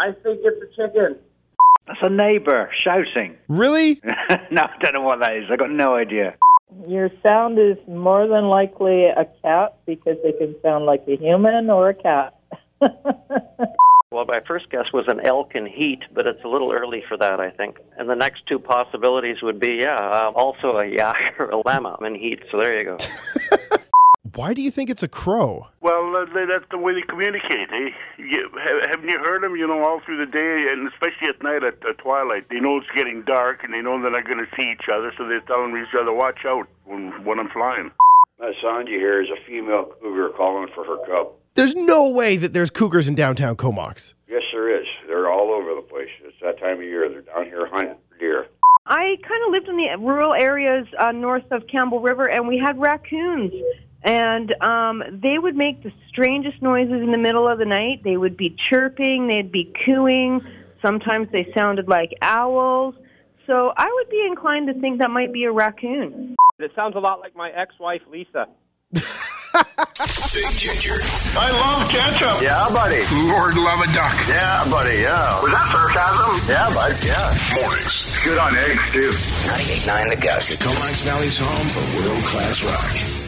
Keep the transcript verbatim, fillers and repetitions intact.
I think it's a chicken. That's a neighbor shouting. Really? No, I don't know what that is. I got no idea. Your sound is more than likely a cat because they can sound like a human or a cat. Well, my first guess was an elk in heat, but it's a little early for that, I think. And the next two possibilities would be, yeah, uh, also a yak or a llama in heat. So there you go. Why do you think it's a crow? Well, uh, that's the way they communicate. Eh? You, haven't you heard them, you know, all through the day, and especially at night at uh, twilight? They know it's getting dark, and they know they're not going to see each other, so they're telling each other, watch out when, when I'm flying. That sound you hear is a female cougar calling for her cub. There's no way that there's cougars in downtown Comox. Yes, there is. They're all over the place. It's that time of year. They're down here hunting for deer. I kind of lived in the rural areas uh, north of Campbell River, and we had raccoons. And um, they would make the strangest noises in the middle of the night. They would be chirping. They'd be cooing. Sometimes they sounded like owls. So I would be inclined to think that might be a raccoon. It sounds a lot like my ex-wife, Lisa. Big Ginger. I love ketchup. Yeah, buddy. Lord love a duck. Yeah, buddy, yeah. Was that sarcasm? Yeah, bud, yeah. Mornings. Good on eggs, too. ninety-eight point nine The Gust. Comox Valley's home for world-class rock.